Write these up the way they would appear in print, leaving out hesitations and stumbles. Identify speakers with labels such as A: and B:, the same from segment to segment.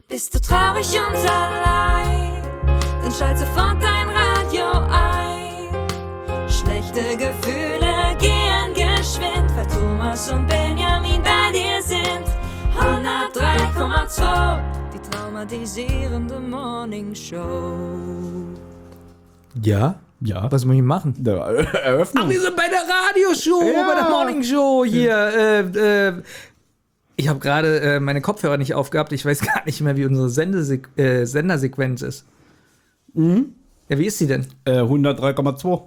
A: Bist du traurig und allein? Dann schalt sofort dein Radio ein. Schlechte Gefühle gehen geschwind, weil Thomas und Benjamin bei dir sind. 103,2, die traumatisierende Morning Show.
B: Ja?
C: Ja.
B: Was muss ich machen?
C: Eröffnung.
B: Ach, wir sind bei der Radioshow, bei der Morning Show hier. Ich habe gerade meine Kopfhörer nicht aufgehabt. Ich weiß gar nicht mehr, wie unsere Sendersequenz ist.
C: Mhm.
B: Ja, wie ist sie denn?
C: 103,2.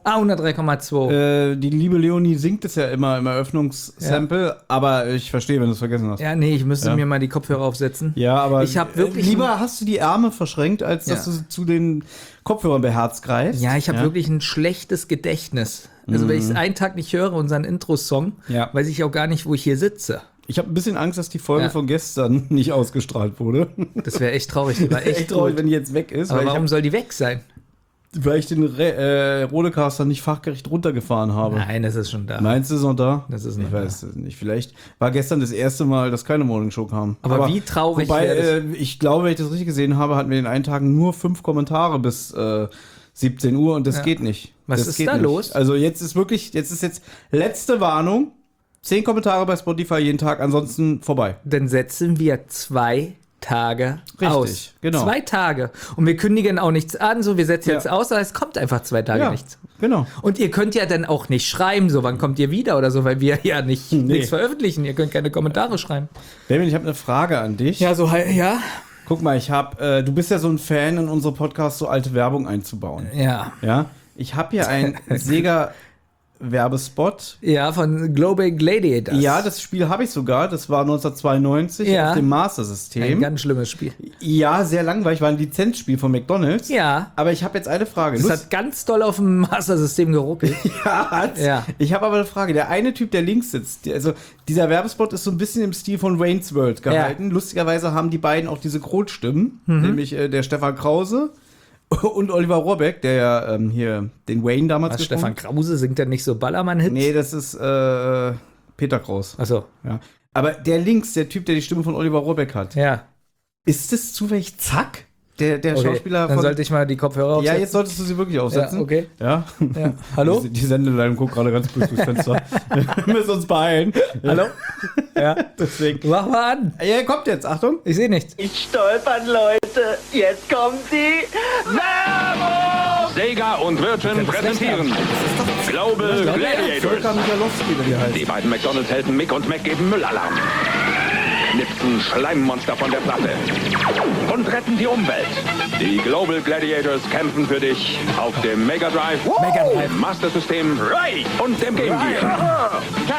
B: 103,2.
C: Die liebe Leonie singt es ja immer im Eröffnungssample, aber ich verstehe, wenn du es vergessen hast.
B: Ja, nee, ich müsste mir mal die Kopfhörer aufsetzen.
C: Ja, aber
B: ich habe wirklich
C: lieber hast du die Arme verschränkt, als dass du zu den Kopfhörern beherzt greifst.
B: Ja, ich habe wirklich ein schlechtes Gedächtnis. Also wenn ich es einen Tag nicht höre, unseren Intro-Song, weiß ich auch gar nicht, wo ich hier sitze.
C: Ich habe ein bisschen Angst, dass die Folge von gestern nicht ausgestrahlt wurde.
B: Das wäre echt traurig. Die war echt
C: traurig,
B: gut.
C: wenn die jetzt weg ist.
B: Aber warum soll die weg sein?
C: Weil ich den Rodecaster nicht fachgerecht runtergefahren habe.
B: Nein, das ist schon da.
C: Meinst du, ist noch da?
B: Das ist noch
C: ich weiß es nicht. Vielleicht war gestern das erste Mal, dass keine Morningshow kam.
B: Aber wie traurig
C: wobei, ich glaube, wenn ich das richtig gesehen habe, hatten wir in einen Tagen nur 5 Kommentare bis 17 Uhr und das geht nicht.
B: Was
C: das
B: ist
C: geht
B: da
C: nicht.
B: los?
C: Also jetzt ist letzte Warnung. 10 Kommentare bei Spotify jeden Tag, ansonsten vorbei.
B: Dann setzen wir 2 Tage aus.
C: Genau.
B: 2 Tage. Und wir kündigen auch nichts an, so wir setzen jetzt aus, aber es kommt einfach 2 Tage nichts.
C: Genau.
B: Und ihr könnt ja dann auch nicht schreiben, so wann kommt ihr wieder oder so, weil wir ja nichts veröffentlichen. Ihr könnt keine Kommentare schreiben.
C: Benjamin, ich habe eine Frage an dich.
B: Ja, ja.
C: Guck mal, du bist ja so ein Fan, in unsere Podcasts so alte Werbung einzubauen.
B: Ja.
C: Ja. Ich habe hier einen Sega Werbespot.
B: Ja, von Global Gladiators.
C: Ja, das Spiel habe ich sogar. Das war 1992 auf dem Master System.
B: Ein ganz schlimmes Spiel.
C: Ja, sehr langweilig. War ein Lizenzspiel von McDonald's.
B: Ja.
C: Aber ich habe jetzt eine Frage.
B: Das hat ganz doll auf dem Master System geruckelt.
C: Ja. Ich habe aber eine Frage. Der eine Typ, der links sitzt, also dieser Werbespot ist so ein bisschen im Stil von Wayne's World gehalten. Ja. Lustigerweise haben die beiden auch diese Krotstimmen, nämlich der Stefan Krause und Oliver Rohrbeck, der ja hier den Wayne damals
B: gesprochen hat. Stefan Krause singt ja nicht so Ballermann-Hits?
C: Nee, das ist Peter Kraus.
B: Achso.
C: Ja. Aber der links, der Typ, der die Stimme von Oliver Rohrbeck hat.
B: Ja.
C: Ist das zufällig Zack? Der Schauspieler
B: von... Dann sollte ich mal die Kopfhörer aufsetzen.
C: Ja, jetzt solltest du sie wirklich aufsetzen.
B: Ja, okay.
C: Ja.
B: Hallo?
C: Die Sendeleitung guckt gerade ganz böse durchs Fenster. Wir müssen uns beeilen.
B: Hallo?
C: Ja, deswegen.
B: Mach mal an.
C: Ja, kommt jetzt. Achtung.
B: Ich sehe nichts.
D: Ich stolpern, Leute. Jetzt kommt die Werbung!
E: Sega und Virgin präsentieren Global Gladiators. Die beiden McDonalds-Helden Mick und Mac geben Müllalarm. Knipsen Schleimmonster von der Platte und retten die Umwelt. Die Global Gladiators kämpfen für dich auf dem Mega Drive, Master System und dem Game Gear.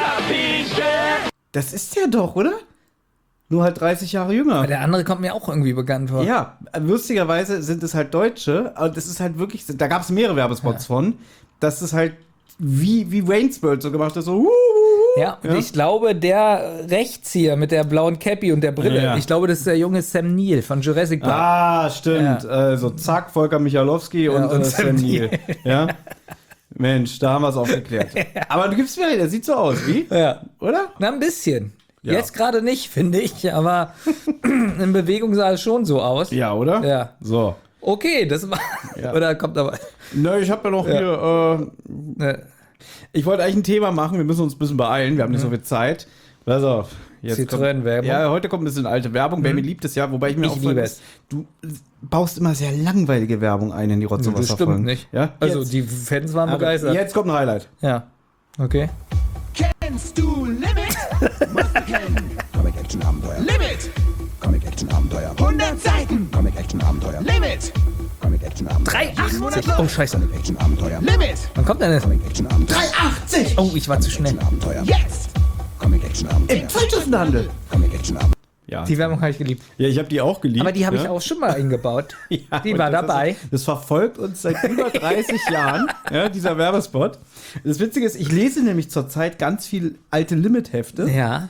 C: Das ist der doch, oder? Nur halt 30 Jahre jünger.
B: Aber der andere kommt mir auch irgendwie bekannt vor.
C: Ja, lustigerweise sind es halt Deutsche, und das ist halt wirklich, da gab es mehrere Werbespots von, dass es halt wie Wayne's World so gemacht ist, so
B: Ja, und ich glaube, der rechts hier mit der blauen Cappy und der Brille, ich glaube, das ist der junge Sam Neill von Jurassic Park.
C: Ah, stimmt. Also zack, Volker Michalowski und Sam Neill. Ja. Mensch, da haben wir es auch geklärt. Aber du gibst mir recht, der sieht so aus, wie?
B: Ja.
C: Oder?
B: Na, ein bisschen. Ja. Jetzt gerade nicht, finde ich, aber in Bewegung sah es schon so aus.
C: Ja, oder?
B: Ja.
C: So.
B: Okay, das war. Ja. Oder kommt aber.
C: Ne, ich habe ja noch hier. Ich wollte eigentlich ein Thema machen, wir müssen uns ein bisschen beeilen, wir haben nicht so viel Zeit. Pass auf.
B: Citroën-Werbung.
C: Ja, heute kommt ein bisschen alte Werbung. Wer mir liebt es ja, wobei ich mir auch liebe es. Du baust immer sehr langweilige Werbung ein in die Rotz- und Wasserfolgen.
B: Stimmt nicht.
C: Ja?
B: Also
C: jetzt.
B: die Fans waren begeistert.
C: Jetzt kommt ein Highlight.
B: Ja. Okay.
D: Kennst du Limit? Musst du kennen. Comic Action Abenteuer. Limit. Comic Action Abenteuer. 100 Seiten. Comic Action Abenteuer. Limit. Comic Action Abenteuer.
B: 380. Oh, scheiße.
D: Comic Action Abenteuer. Limit.
B: Wann kommt denn das?
D: Comic Action Abenteuer. 380.
B: Oh, ich war zu schnell.
D: Abenteuer. Jetzt. Comic Action Abenteuer.
C: Im Zeitschriftenhandel.
D: Comic Action Abenteuer.
C: Ja.
B: Die Werbung habe ich geliebt.
C: Ja, ich habe die auch geliebt.
B: Aber die habe ich auch schon mal eingebaut.
C: Ja,
B: die war dabei.
C: Das verfolgt uns seit über 30 Jahren, ja, dieser Werbespot. Das Witzige ist, ich lese nämlich zurzeit ganz viel alte Limit-Hefte.
B: Ja.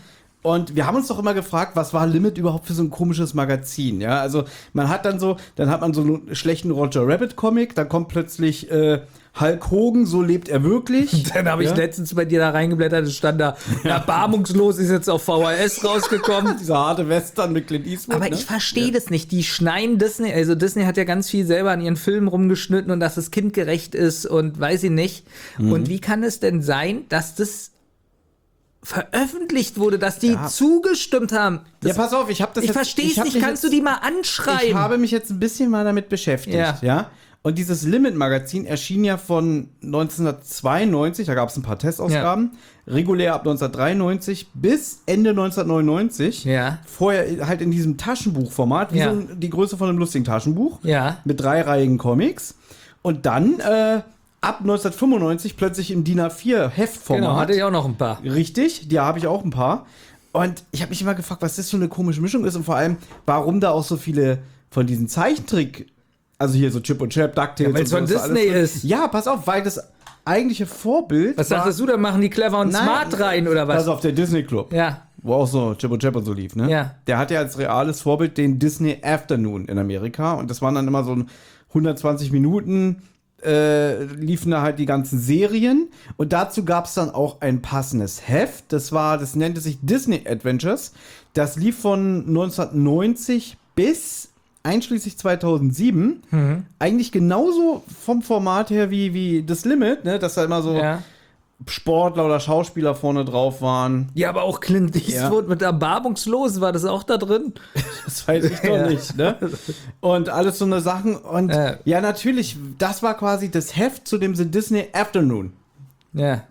C: Und wir haben uns doch immer gefragt, was war Limit überhaupt für so ein komisches Magazin? Ja, also dann hat man so einen schlechten Roger Rabbit Comic, dann kommt plötzlich Hulk Hogan, so lebt er wirklich.
B: Dann habe ich letztens bei dir da reingeblättert, es stand da, erbarmungslos ist jetzt auf VHS rausgekommen.
C: Dieser harte Western mit Clint Eastwood.
B: Aber ich verstehe das nicht. Die schneiden Disney, also Disney hat ja ganz viel selber an ihren Filmen rumgeschnitten und dass es kindgerecht ist und weiß ich nicht. Und wie kann es denn sein, dass das veröffentlicht wurde, dass die zugestimmt haben?
C: Ja, pass auf, ich
B: verstehe es nicht. Kannst du die mal anschreiben?
C: Ich habe mich jetzt ein bisschen mal damit beschäftigt, ja. Und dieses Limit-Magazin erschien ja von 1992, da gab es ein paar Testausgaben, regulär ab 1993 bis Ende 1999.
B: Ja.
C: Vorher halt in diesem Taschenbuchformat, wie so die Größe von einem lustigen Taschenbuch, mit 3-reihigen Comics. Und dann ab 1995 plötzlich im DIN A4-Heftformat.
B: Genau, hatte ich auch noch ein paar.
C: Richtig, die habe ich auch ein paar. Und ich habe mich immer gefragt, was das für eine komische Mischung ist und vor allem, warum da auch so viele von diesen Zeichentrick, also hier so Chip und Chap, DuckTales.
B: Weil es von Disney ist.
C: Ja, pass auf, weil das eigentliche Vorbild.
B: Was dachtest du, da machen die clever und smart rein oder was?
C: Also auf der Disney Club.
B: Ja.
C: Wo auch so Chip und Chap und so lief, ne?
B: Ja.
C: Der hat ja als reales Vorbild den Disney Afternoon in Amerika und das waren dann immer so 120 Minuten liefen da halt die ganzen Serien und dazu gab es dann auch ein passendes Heft. Das nannte sich Disney Adventures. Das lief von 1990 bis einschließlich 2007. Eigentlich genauso vom Format her wie das Limit, ne? Dass da immer so Sportler oder Schauspieler vorne drauf waren.
B: Ja, aber auch Clint Eastwood mit Erbarmungslos, war das auch da drin?
C: Das weiß ich doch nicht, ne? Und alles so eine Sachen. Und ja, natürlich, das war quasi das Heft zu dem The Disney Afternoon.
B: Ja.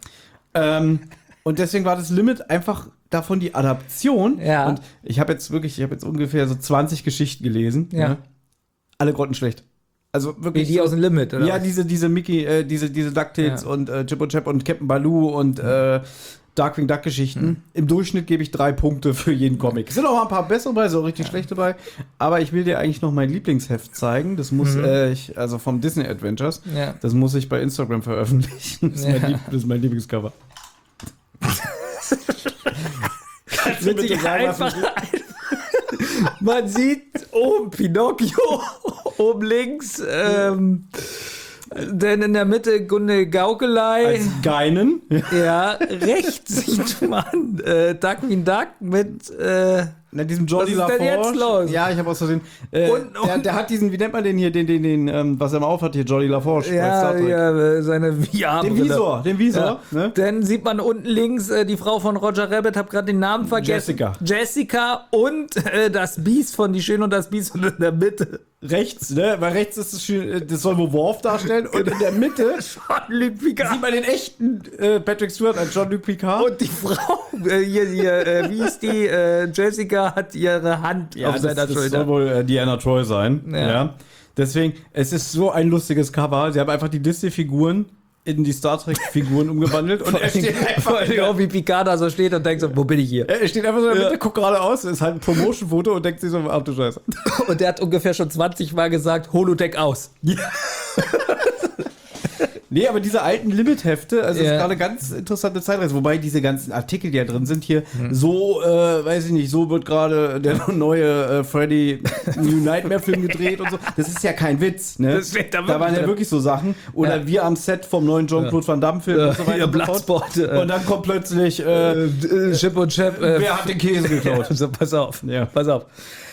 C: Und deswegen war das Limit einfach davon die Adaption.
B: Ja.
C: Und ich habe jetzt ungefähr so 20 Geschichten gelesen.
B: Ja.
C: Ne? Alle grottenschlecht. Also wirklich.
B: Wie die aus dem Limit, oder?
C: Ja, diese Mickey, diese DuckTales und Chip und Chap und Captain Baloo und Darkwing Duck Geschichten. Im Durchschnitt gebe ich 3 Punkte für jeden Comic. Es sind auch mal ein paar bessere bei, so richtig schlechte bei. Aber ich will dir eigentlich noch mein Lieblingsheft zeigen. Das muss also vom Disney Adventures.
B: Ja.
C: Das muss ich bei Instagram veröffentlichen. Das ist mein Lieblingscover.
B: Kannst du bitte einfach man sieht oben Pinocchio, oben links, denn in der Mitte Gunde Gaukelei.
C: Als Geinen.
B: Ja, rechts sieht man Darkwing Duck mit
C: diesem Jolly
B: was ist denn jetzt los?
C: Ja, ich habe aus Versehen. Der hat diesen, wie nennt man den hier, den was er mal aufhat hier, Jolly LaForge.
B: Ja, seine VR-Brille.
C: Den Visor.
B: Ja.
C: Ne?
B: Dann sieht man unten links die Frau von Roger Rabbit, hab gerade den Namen vergessen. Jessica und das Biest von Die Schöne und das Biest und in der Mitte.
C: Rechts, ne? Weil rechts ist das schön, das soll wohl Worf darstellen und in der Mitte
B: Jean-Luc Picard.
C: sieht man den echten Patrick Stewart als Jean-Luc Picard.
B: Und die Frau, wie ist die, Jessica hat ihre Hand auf seiner Schulter.
C: Das soll wohl Diana Troy sein. Ja. Deswegen, es ist so ein lustiges Cover. Sie haben einfach die Disney-Figuren in die Star Trek-Figuren umgewandelt. Und er steht einfach
B: auch wie Picard da so steht und denkt so, wo bin ich hier?
C: Er steht einfach so in der Mitte, guckt geradeaus, ist halt ein Promotion-Foto und denkt sich so, ach du Scheiße.
B: Und der hat ungefähr schon 20 Mal gesagt, Holodeck aus.
C: Ja. Nee, aber diese alten Limit-Hefte, also das ist gerade eine ganz interessante Zeitreise, wobei diese ganzen Artikel, die da drin sind, hier so, weiß ich nicht, so wird gerade der neue Freddy New Nightmare-Film gedreht und so. Das ist ja kein Witz, ne?
B: Das steht da
C: waren ja wirklich so Sachen. Oder wir am Set vom neuen Jean-Claude Van Damme-Film und so weiter.
B: Bloodsport.
C: Und dann kommt plötzlich
B: Chip und Chap.
C: Wer hat den Käse geklaut?
B: Also, pass auf.
C: Ja.
B: Pass auf.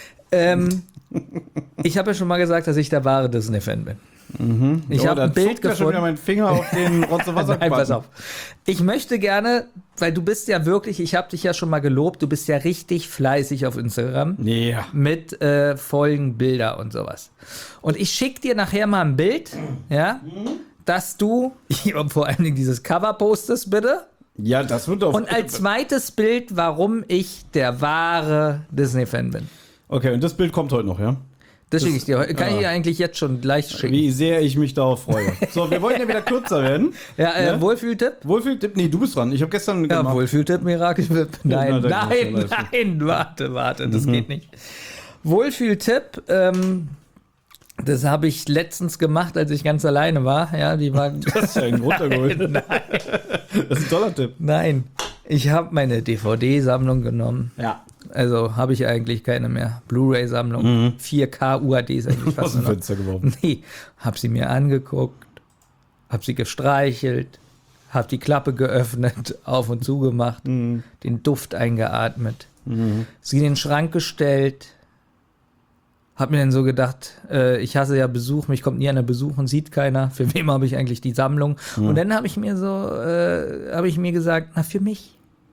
B: Ich habe ja schon mal gesagt, dass ich der wahre Disney-Fan bin. Ich habe ein Bild gefunden.
C: Schon wieder meinen Finger auf den Rotze-Wasser.
B: Nein, pass auf. Ich möchte gerne, weil du bist ja wirklich, ich habe dich ja schon mal gelobt, du bist ja richtig fleißig auf Instagram.
C: Ja.
B: Mit Folgen, Bilder und sowas. Und ich schicke dir nachher mal ein Bild, ja, dass du vor allen Dingen dieses Cover postest, bitte.
C: Ja, das wird doch.
B: Und als zweites Bild, warum ich der wahre Disney-Fan bin.
C: Okay, und das Bild kommt heute noch, ja?
B: Das schicke ich dir. Kann ich dir eigentlich jetzt schon gleich schicken.
C: Wie sehr ich mich darauf freue. So, wir wollten ja wieder kürzer werden.
B: Ja,
C: ne?
B: Wohlfühltipp?
C: Wohlfühltipp? Nee, du bist dran. Ich habe gestern
B: gemacht. Ja, Wohlfühltipp, Mirakeltipp. Nein, warte, das geht nicht. Wohlfühltipp, das habe ich letztens gemacht, als ich ganz alleine war. Ja, die war.
C: Das ist ja ein runtergeholt.
B: Nein.
C: Das ist ein toller Tipp.
B: Nein. Ich habe meine DVD-Sammlung genommen.
C: Ja.
B: Also habe ich eigentlich keine mehr. Blu-ray-Sammlung, 4K UHDs eigentlich fast
C: Aus dem
B: nur noch.
C: Fenster geworfen.
B: Nee, habe sie mir angeguckt, habe sie gestreichelt, habe die Klappe geöffnet, auf und zu gemacht, den Duft eingeatmet, sie in den Schrank gestellt, habe mir dann so gedacht, ich hasse ja Besuch, mich kommt nie einer Besuch und sieht keiner. Für wem habe ich eigentlich die Sammlung? Und dann habe ich mir gesagt, na, für mich.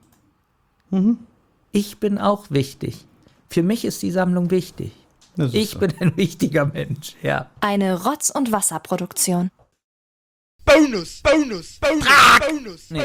B: Ich bin auch wichtig. Für mich ist die Sammlung wichtig. Ich bin ein wichtiger Mensch, ja.
A: Eine Rotz- und Wasserproduktion.
F: Bonus.
B: Nee.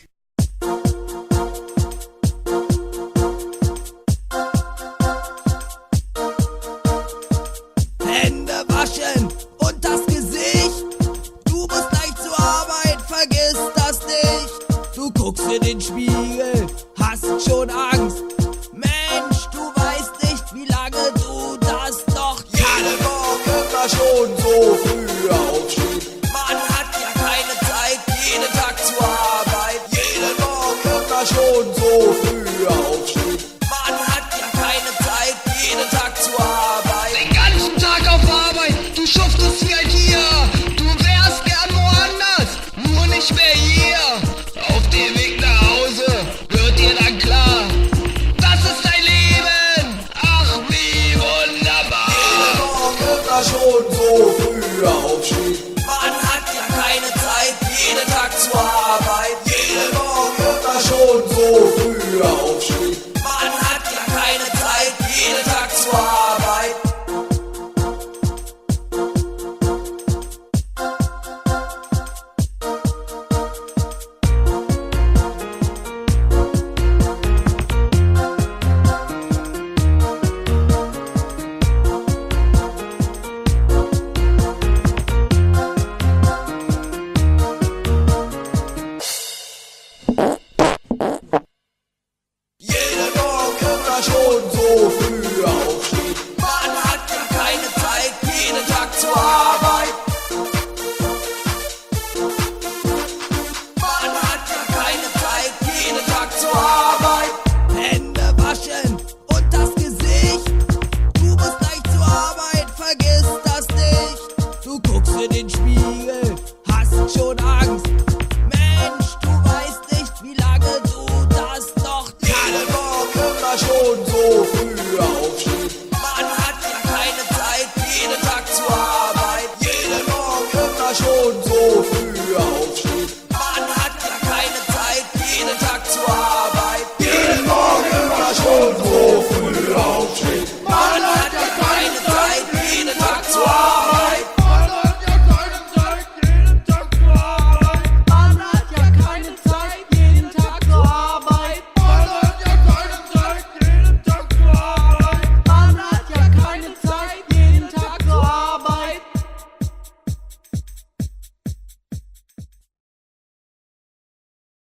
F: Hände waschen und das Gesicht. Du musst gleich zur Arbeit, vergiss das nicht. Du guckst in den Spiegel, hast schon Angst. Mensch, du weißt nicht, wie lange du das noch jede Woche immer schon so früh aufstehst. Man hat ja keine Zeit, jeden Tag zur Arbeit. Jede Woche immer schon so früh aufstehst. Man hat ja keine Zeit, jeden Tag zur Arbeit. Den ganzen Tag auf Arbeit, du schuftest wie ein Tier. Du wärst gern woanders, nur nicht mehr hier. Auf dem Weg nach Hause wird dir dann klar, das ist dein Leben, ach wie wunderbar. Jede Woche immer schon so